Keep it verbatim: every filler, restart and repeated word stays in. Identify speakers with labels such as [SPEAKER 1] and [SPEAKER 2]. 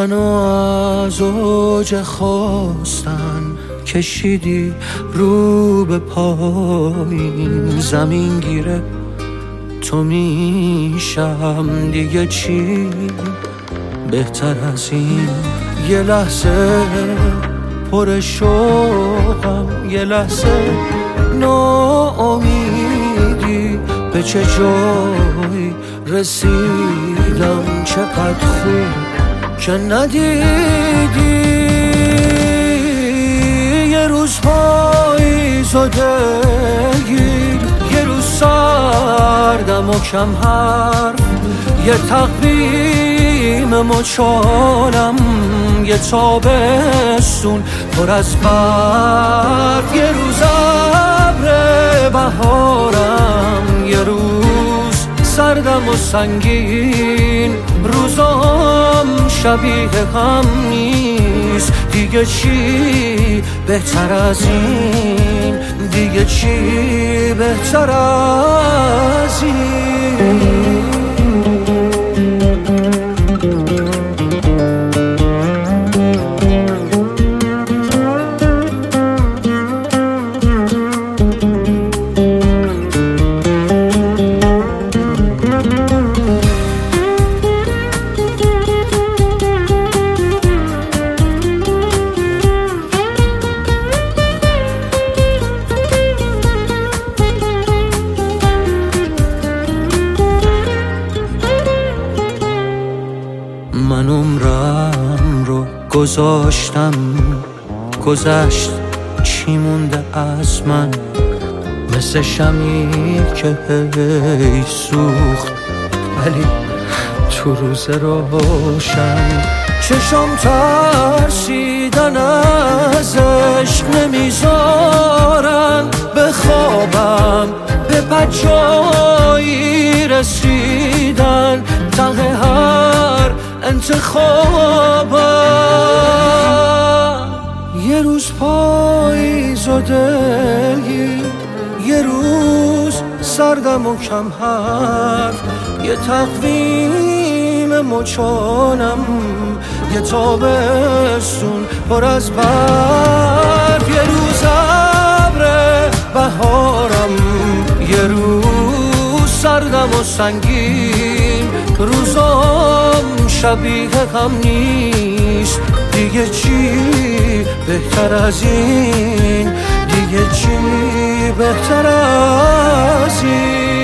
[SPEAKER 1] منو از اوج خواستن کشیدی رو به پایین، زمین گیره تو میشم دیگه چی بهتر از این. یه لحظه پر شوقم، یه لحظه ناامیدی، به چه جایی رسیدم، چقدر خوب که ندیدی. یه روز پاییزو دلگیر، یه روز سردم و کم حرف، یه تقویم مچالم، یه تابستون پر از برف، یه روز ابر بهارم، یه روز سردم و سنگین. روزام شبیه هم نیست، دیگه چی بهتر از این، دیگه چی بهتر از این. من عمرم رو گذاشتم گذشت، چی مونده از من؟ مثل شمعی که هی سوخت ولی تو روز روشن. چشم ترسیدن از عشق نمیذارن بخوابم، به بجایی رسیدن ته هر انتخابم. یه روز پاییز و دلگیر، یه روز سردم و کم حرف، یه تقویم مچانم، یه تابستون پر از برف، یه روز ابر بهارم، یه روز سردم و سنگین. روزام شبیه هم نیست، دیگه چی بهتر از این، دیگه چی بهتر از این.